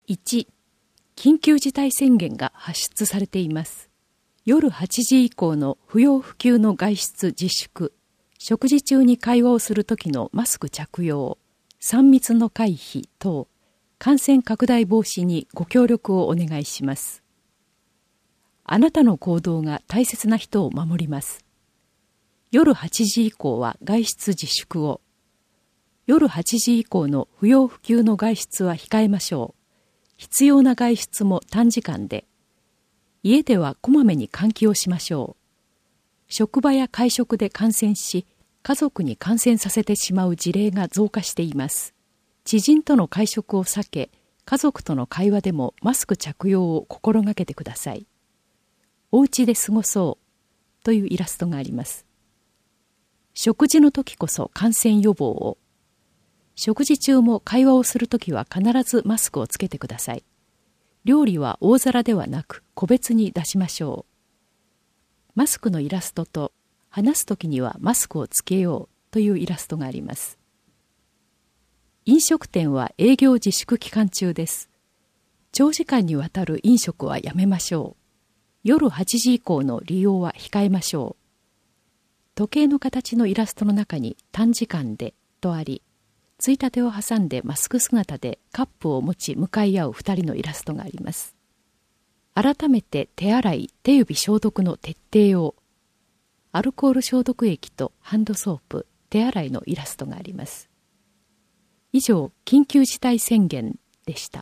1、緊急事態宣言が発出されています。夜8時以降の不要不急の外出自粛、食事中に会話をするときのマスク着用、3密の回避等、感染拡大防止にご協力をお願いします。あなたの行動が大切な人を守ります。夜8時以降は外出自粛を。夜8時以降の不要不急の外出は控えましょう。必要な外出も短時間で。家ではこまめに換気をしましょう。職場や会食で感染し、家族に感染させてしまう事例が増加しています。知人との会食を避け、家族との会話でもマスク着用を心がけてください。お家で過ごそうというイラストがあります。食事の時こそ感染予防を。食事中も会話をするときは必ずマスクをつけてください。料理は大皿ではなく個別に出しましょう。マスクのイラストと話すときにはマスクをつけようというイラストがあります。飲食店は営業自粛期間中です。長時間にわたる飲食はやめましょう。夜8時以降の利用は控えましょう。時計の形のイラストの中に短時間でとあり、ついたてを挟んでマスク姿でカップを持ち向かい合う2人のイラストがあります。改めて手洗い、手指消毒の徹底を。アルコール消毒液とハンドソープ、手洗いのイラストがあります。以上、緊急事態宣言でした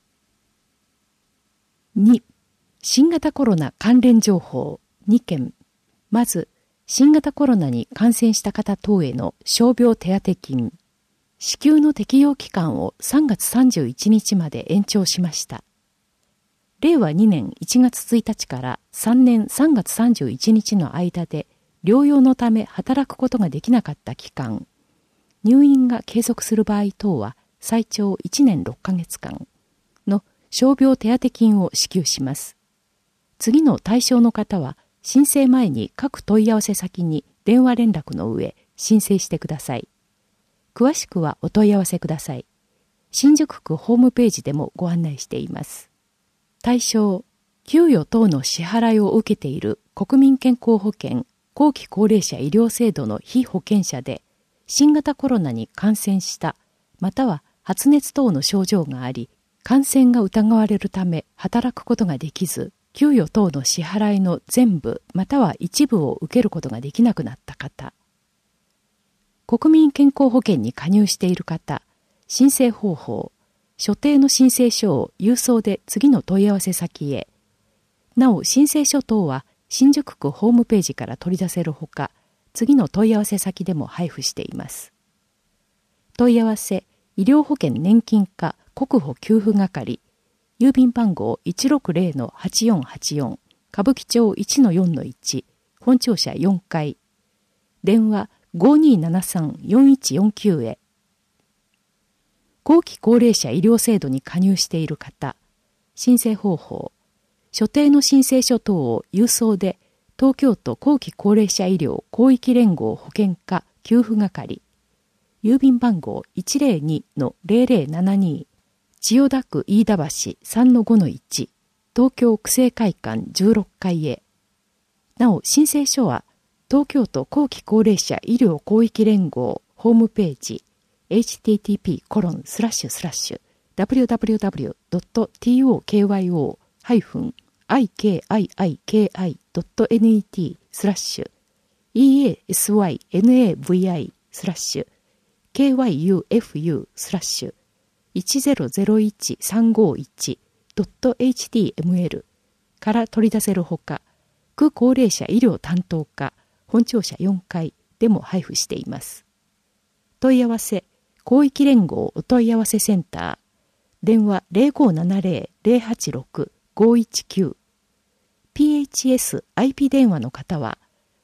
。2、新型コロナ関連情報2件。まず、新型コロナに感染した方等への傷病手当金。支給の適用期間を3月31日まで延長しました。令和2年1月1日から3年3月31日の間で療養のため働くことができなかった期間、入院が継続する場合等は最長1年6ヶ月間の傷病手当金を支給します。次の対象の方は申請前に各問い合わせ先に電話連絡の上申請してください。詳しくはお問い合わせください。新宿区ホームページでもご案内しています。対象、給与等の支払いを受けている国民健康保険後期高齢者医療制度の被保険者で、新型コロナに感染した、または発熱等の症状があり、感染が疑われるため働くことができず、給与等の支払いの全部または一部を受けることができなくなった方、国民健康保険に加入している方、申請方法、所定の申請書を郵送で次の問い合わせ先へ。なお、申請書等は新宿区ホームページから取り出せるほか、次の問い合わせ先でも配布しています。問い合わせ、医療保険年金課国保給付係、郵便番号 160-8484、歌舞伎町 1-4-1、本庁舎4階、電話5273-4149へ。後期高齢者医療制度に加入している方、申請方法、所定の申請書等を郵送で、東京都後期高齢者医療広域連合保険課給付係、郵便番号 102-0072、千代田区飯田橋 3-5-1、東京区政会館16階へ。なお、申請書は、東京都後期高齢者医療広域連合ホームページ http://www.tokyoei-kyut.net/1001-351.html から取り出せるほか、区高齢者医療担当課本庁舎4階でも配布しています。問い合わせ、広域連合お問い合わせセンター、電話 0570-086-519、PHS IP 電話の方は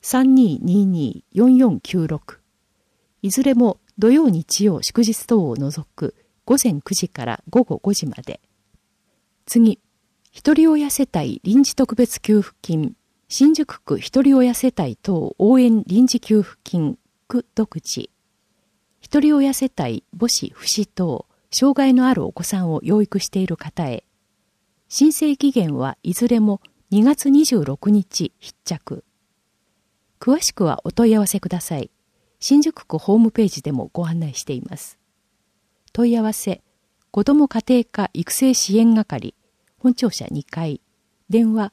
3222-4496、いずれも土曜日曜祝日等を除く午前9時から午後5時まで。次、ひとり親世帯臨時特別給付金、新宿区ひとり親世帯等応援臨時給付金、区独自。ひとり親世帯母子父子等障害のあるお子さんを養育している方へ。申請期限はいずれも2月26日必着。詳しくはお問い合わせください。新宿区ホームページでもご案内しています。問い合わせ、子ども家庭科育成支援係、本庁舎2階、電話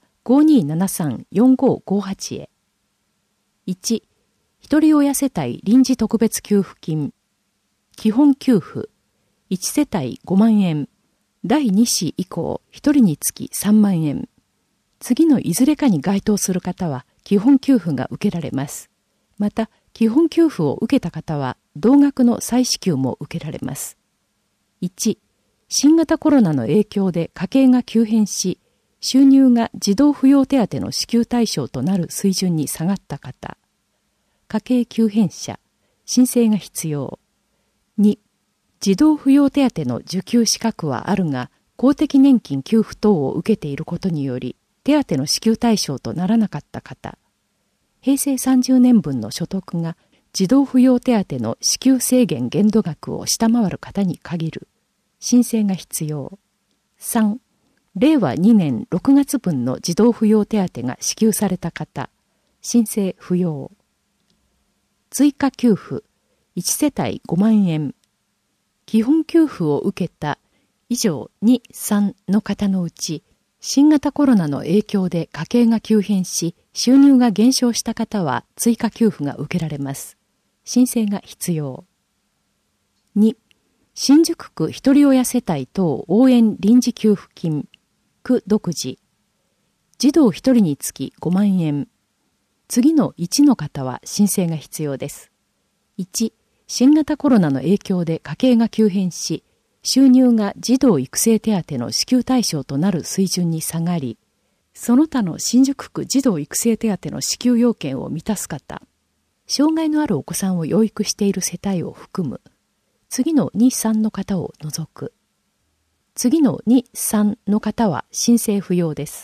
5273-4558 へ。1、ひとり親世帯臨時特別給付金、基本給付、1世帯5万円、第2子以降1人につき3万円。次のいずれかに該当する方は基本給付が受けられます。また、基本給付を受けた方は同額の再支給も受けられます。1、新型コロナの影響で家計が急変し、収入が児童扶養手当の支給対象となる水準に下がった方。家計急変者、申請が必要。2、児童扶養手当の受給資格はあるが、公的年金給付等を受けていることにより、手当の支給対象とならなかった方。平成30年分の所得が児童扶養手当の支給制限限度額を下回る方に限る。申請が必要。3、令和2年6月分の児童扶養手当が支給された方。申請不要。追加給付、1世帯5万円。基本給付を受けた以上2、3の方のうち、新型コロナの影響で家計が急変し、収入が減少した方は追加給付が受けられます。申請が必要。2、新宿区ひとり親世帯等応援臨時給付金、区独自。児童1人につき5万円。次の1の方は申請が必要です。1、新型コロナの影響で家計が急変し、収入が児童育成手当の支給対象となる水準に下がり、その他の新宿区児童育成手当の支給要件を満たす方、障害のあるお子さんを養育している世帯を含む、次の2、3の方を除く。次の2、3の方は申請不要です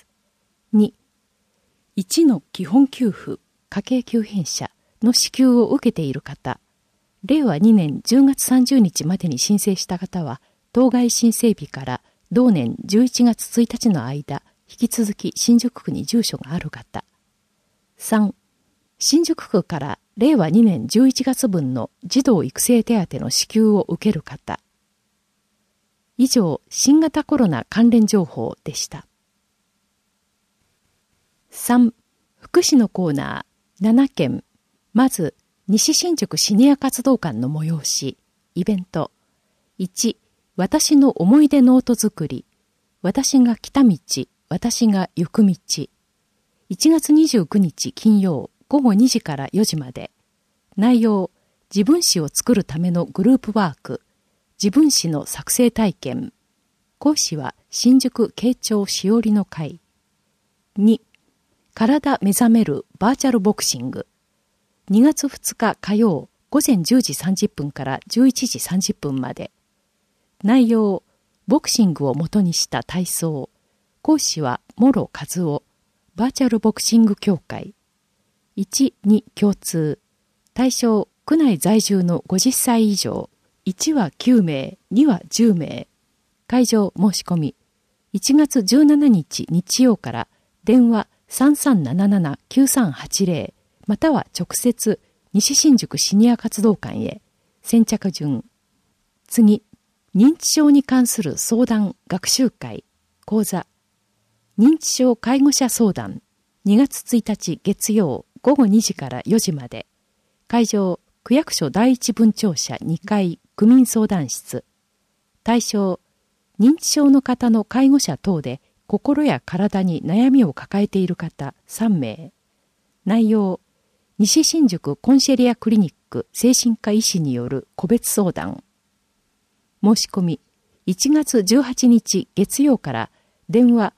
。2、1の基本給付、家計急変者の支給を受けている方、令和2年10月30日までに申請した方は、当該申請日から同年11月1日の間、引き続き新宿区に住所がある方。3、新宿区から令和2年11月分の児童育成手当の支給を受ける方。以上、新型コロナ関連情報でした。3、福祉のコーナー7件。まず、西新宿シニア活動館の催し、イベント。1、私の思い出ノート作り。私が来た道、私が行く道。1月29日金曜午後2時から4時まで。内容、自分史を作るためのグループワーク。自分史の作成体験。講師は新宿慶長しおりの会。2、体目覚めるバーチャルボクシング。2月2日火曜午前10時30分から11時30分まで。内容、ボクシングを元にした体操。講師は諸和夫、バーチャルボクシング協会。1、2共通。対象、区内在住の50歳以上。1は9名、2は10名。会場申し込み。1月17日日曜から電話3377-9380または直接西新宿シニア活動館へ。先着順。次、認知症に関する相談学習会講座。認知症介護者相談2月1日月曜午後2時から4時まで。会場、区役所第一分庁舎2階区民相談室。対象、認知症の方の介護者等で心や体に悩みを抱えている方3名。内容、西新宿コンシェリアクリニック精神科医師による個別相談。申し込み、1月18日月曜から電話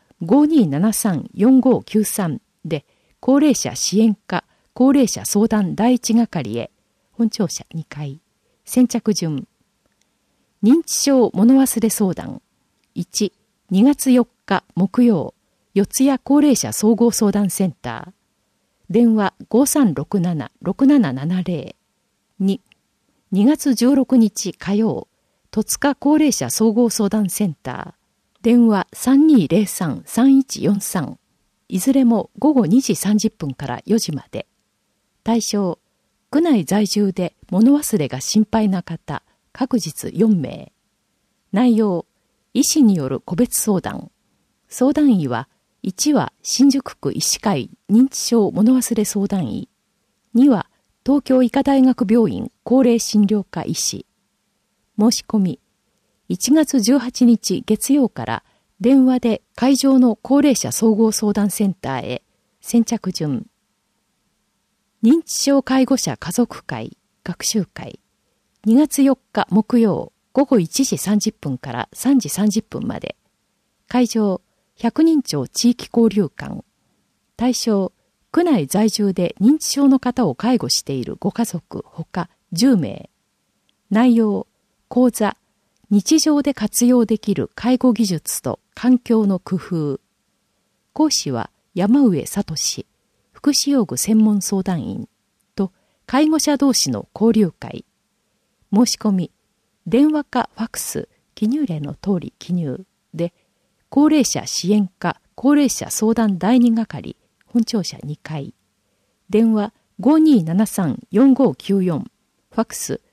5273-4593 で高齢者支援課高齢者相談第一係へ。本庁舎2階。先着順。認知症物忘れ相談。1、2月4日木曜、四谷高齢者総合相談センター。電話 5367-6770。2、2月16日火曜、 戸塚高齢者総合相談センター、電話 3203-3143、いずれも午後2時30分から4時まで。対象、区内在住で物忘れが心配な方、各日4名。内容、医師による個別相談。相談医は、1は新宿区医師会認知症物忘れ相談医。2は東京医科大学病院高齢診療科医師。申し込み、1月18日月曜から電話で会場の高齢者総合相談センターへ。先着順。認知症介護者家族会学習会。2月4日木曜午後1時30分から3時30分まで。会場、百人町地域交流館。対象、区内在住で認知症の方を介護しているご家族ほか10名。内容、講座、日常で活用できる介護技術と環境の工夫。講師は山上聡、福祉用具専門相談員と介護者同士の交流会。申し込み、電話かファクス、記入例の通り記入で、高齢者支援課高齢者相談第2係、本庁舎2階。電話 5273-4594、ファクス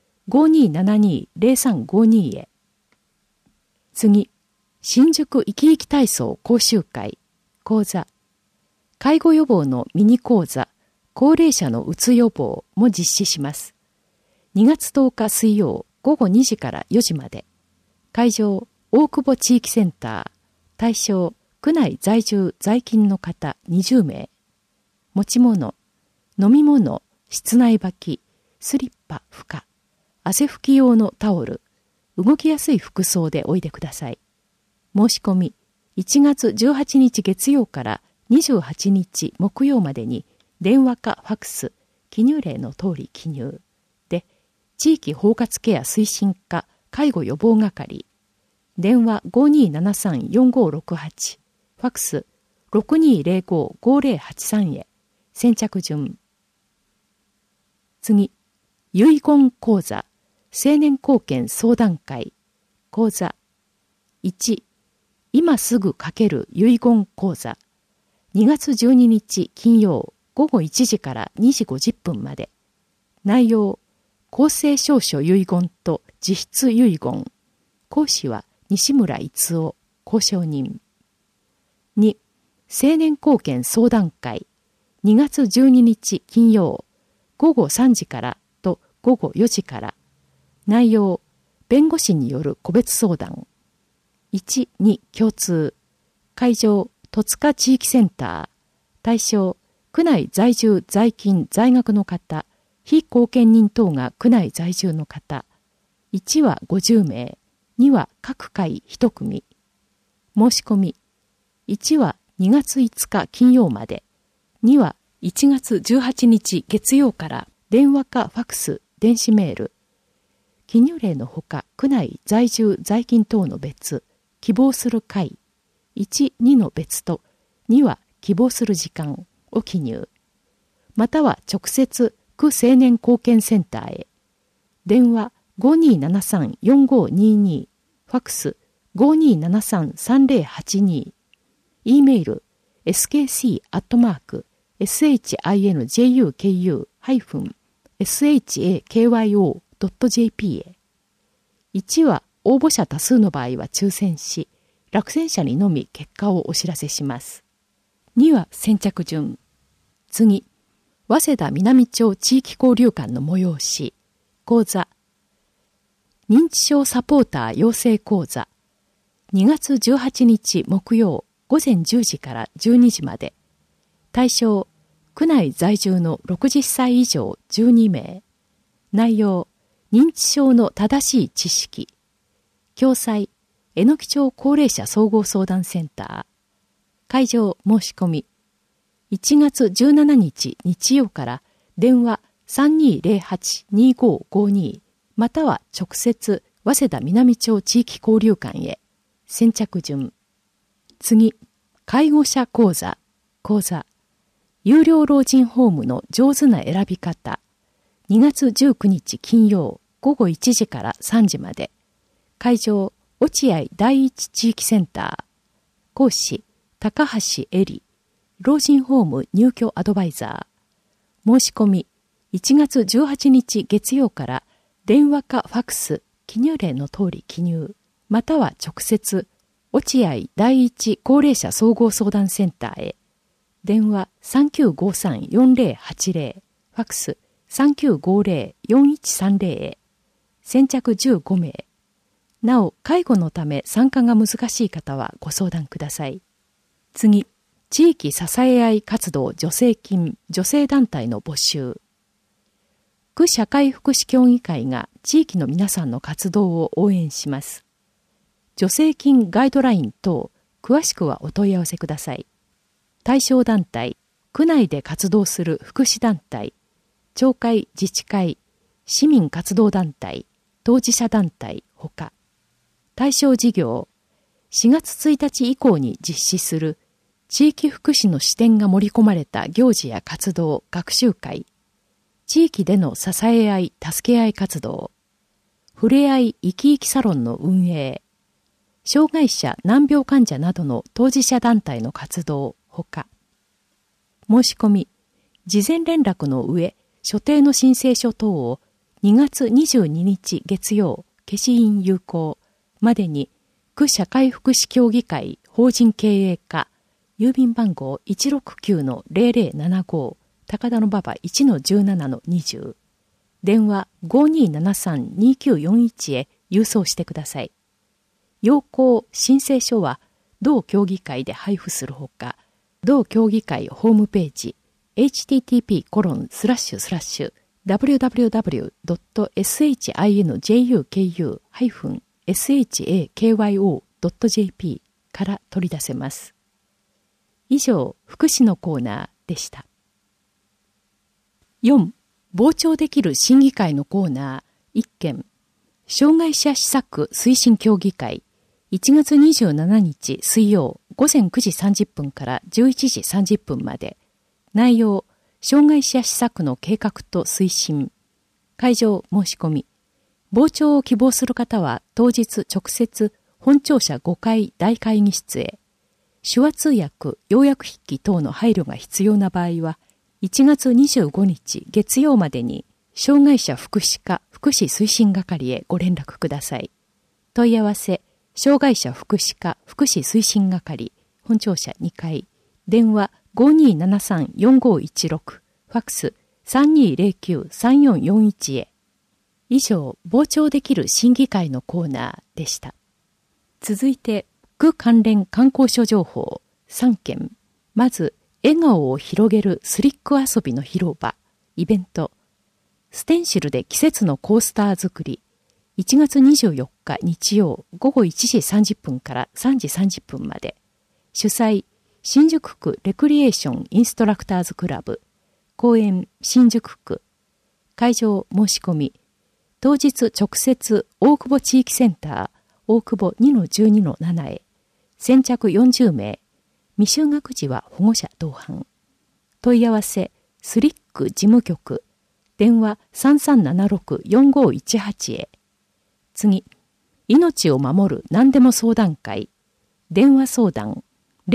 5272-0352 へ。次、新宿生き生き体操講習会、講座。介護予防のミニ講座、高齢者のうつ予防も実施します。2月10日水曜午後2時から4時まで。会場、大久保地域センター。対象、区内在住在勤の方20名。持ち物、飲み物、室内履き、スリッパ、負荷、汗拭き用のタオル、動きやすい服装でおいでください。申し込み、1月18日月曜から28日木曜までに電話かファクス、記入例の通り記入で、地域包括ケア推進課介護予防係、電話 5273-4568、ファクス 6205-5083 へ。先着順。次、遺言講座、青年貢献相談会、講座。1、今すぐ書ける遺言講座。2月12日金曜午後1時から2時50分まで。内容、公正証書遺言と実質遺言。講師は西村逸夫、交渉人。2、青年貢献相談会。2月12日金曜、午後3時からと午後4時から。内容、弁護士による個別相談。1、2共通。会場、戸塚地域センター。対象、区内在住在勤在学の方、非後見人等が区内在住の方。1は50名、2は各回1組。申し込み。1は2月5日金曜まで。2は1月18日月曜から電話かファクス、電子メール。記入例のほか区内在住在勤等の別、希望する回。1、2の別と2は希望する時間を記入。または直接区青年貢献センターへ。電話 5273-4522、ファクス 5273-3082、E メール skc@shinjuku-shakyo.jp へ。1は応募者多数の場合は抽選し、落選者にのみ結果をお知らせします。2は先着順。次、早稲田南町地域交流館の催し、講座。認知症サポーター養成講座。2月18日木曜午前10時から12時まで。対象、区内在住の60歳以上12名。内容、認知症の正しい知識。共催、榎木町高齢者総合相談センター。会場申し込み。1月17日日曜から電話 3208-2552 または直接早稲田南町地域交流館へ。先着順。次、介護者講座。講座。有料老人ホームの上手な選び方。2月19日金曜午後1時から3時まで。 会場、落合第一地域センター。講師、高橋恵里。老人ホーム入居アドバイザー。申し込み、1月18日月曜から電話かファクス、記入例の通り記入、または直接、落合第一高齢者総合相談センターへ。電話 3953-4080、ファクス 3950-4130 へ。先着15名。なお、介護のため参加が難しい方はご相談ください。次、地域支え合い活動助成金女性団体の募集。区社会福祉協議会が地域の皆さんの活動を応援します。助成金ガイドライン等、詳しくはお問い合わせください。対象団体、区内で活動する福祉団体、町会自治会、市民活動団体、当事者団体ほか。対象事業、4月1日以降に実施する地域福祉の視点が盛り込まれた行事や活動、学習会、地域での支え合い、助け合い活動、ふれあい生き生きサロンの運営、障害者、難病患者などの当事者団体の活動ほか。申し込み、事前連絡の上、所定の申請書等を2月22日月曜、消印有効までに、区社会福祉協議会法人経営課、郵便番号 169-0075、高田馬場 1-17-20、電話 5273-2941 へ郵送してください。要項申請書は同協議会で配布するほか、同協議会ホームページ http://www.sinjuku-shakyo.jp から取り出せます。以上、福祉のコーナーでした。4. 傍聴できる審議会のコーナー1件。障害者施策推進協議会1月27日水曜午前9時30分から11時30分まで。内容、障害者施策の計画と推進。会場申し込み。傍聴を希望する方は当日直接本庁舎5階大会議室へ。手話通訳、要約筆記等の配慮が必要な場合は、1月25日月曜までに障害者福祉課福祉推進係へご連絡ください。問い合わせ、障害者福祉課福祉推進係、本庁舎2階、電話 5273-4516、ファクス 3209-3441 へ。以上、傍聴できる審議会のコーナーでした。続いて、区関連観光所情報3件。まず、笑顔を広げるスリック遊びの広場、イベント。ステンシルで季節のコースター作り。1月24日日曜午後1時30分から3時30分まで。主催、新宿区レクリエーションインストラクターズクラブ。公演、新宿区。会場申し込み。当日直接、大久保地域センター、大久保 2-12-7 へ。先着40名。未就学児は保護者同伴。問い合わせ、スリック事務局。電話 3376-4518 へ。次、命を守る何でも相談会。電話相談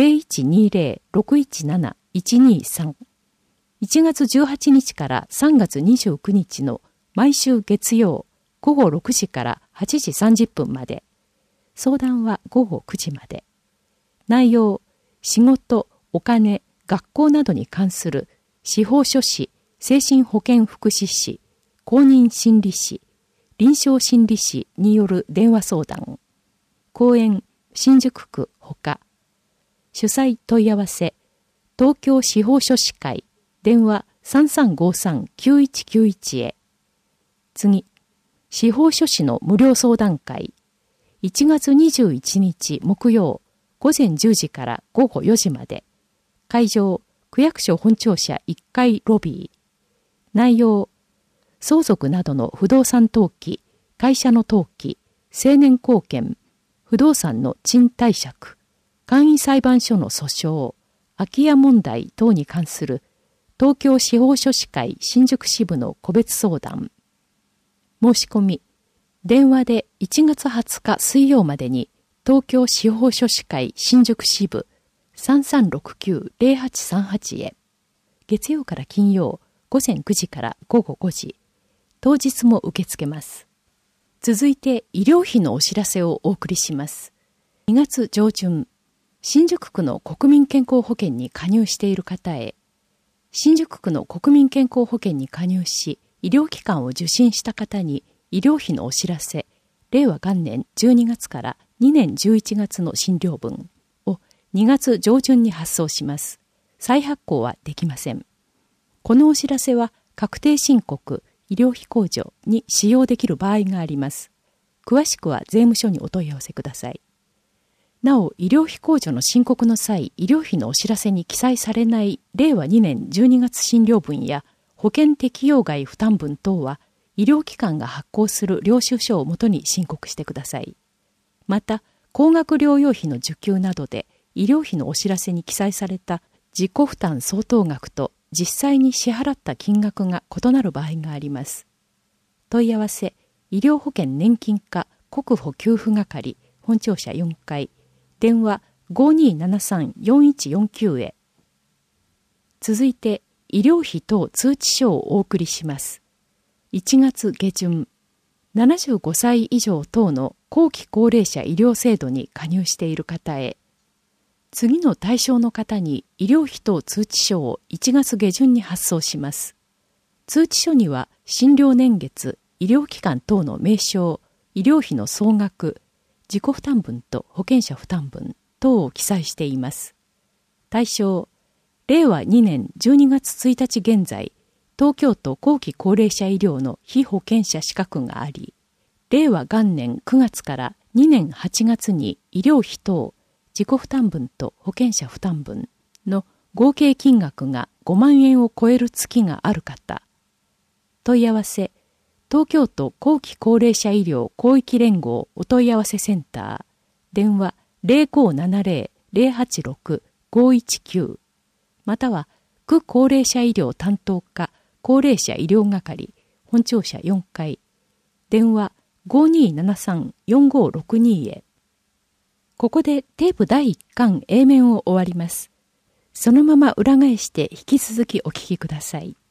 0120-617-123。1月18日から3月29日の毎週月曜午後6時から8時30分まで。相談は午後9時まで。内容、仕事、お金、学校などに関する司法書士、精神保健福祉士、公認心理士、臨床心理士による電話相談。公演、新宿区ほか。主催問い合わせ、東京司法書士会、電話 3353-9191 へ。次、司法書士の無料相談会。1月21日木曜、午前10時から午後4時まで。会場、区役所本庁舎1階ロビー。内容、相続などの不動産登記、会社の登記、成年後見、不動産の賃貸借、簡易裁判所の訴訟、空き家問題等に関する東京司法書士会新宿支部の個別相談。申し込み、 電話で1月20日水曜までに東京司法書士会新宿支部 3369-0838 へ。月曜から金曜午前9時から午後5時。当日も受け付けます。続いて医療費のお知らせをお送りします。2月上旬、新宿区の国民健康保険に加入している方へ、新宿区の国民健康保険に加入し、医療機関を受診した方に医療費のお知らせ、令和元年12月から2年11月の診療分を2月上旬に発送します。再発行はできません。このお知らせは確定申告、医療費控除に使用できる場合があります。詳しくは税務署にお問い合わせください。なお、医療費控除の申告の際、医療費のお知らせに記載されない令和2年12月診療分や保険適用外負担分等は、医療機関が発行する領収書をもとに申告してください。また、高額療養費の受給などで医療費のお知らせに記載された自己負担相当額と実際に支払った金額が異なる場合があります。問い合わせ、医療保険年金課国保給付係本庁舎4階、電話 5273-4149 へ。続いて、医療費等通知書をお送りします。1月下旬、75歳以上等の後期高齢者医療制度に加入している方へ、次の対象の方に医療費等通知書を1月下旬に発送します。通知書には診療年月、医療機関等の名称、医療費の総額、自己負担分と保険者負担分等を記載しています。対象、令和2年12月1日現在、東京都後期高齢者医療の被保険者資格があり、令和元年9月から2年8月に医療費等、自己負担分と保険者負担分の合計金額が5万円を超える月がある方。問い合わせ、東京都後期高齢者医療広域連合お問い合わせセンター、電話 0570-086-519 または区高齢者医療担当課高齢者医療係本庁舎4階、電話 5273-4562 へ。ここでテープ第1巻 A 面を終わります。そのまま裏返して引き続きお聞きください。